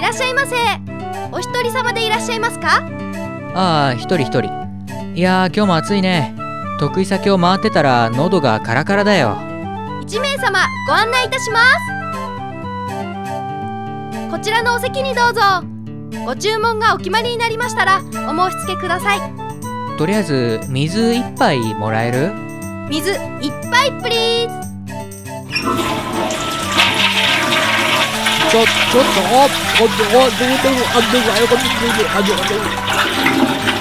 いらっしゃいませ。お一人様でいらっしゃいますか？ ああ、一人一人。いやー、今日も暑いね。得意先を回ってたら喉がカラカラだよ。 1名様ご案内いたします。こちらのお席にどうぞ。ご注文がお決まりになりましたらお申し付けください。 とりあえず水一杯もらえる？ 水一杯プリーズ。 ちょっと、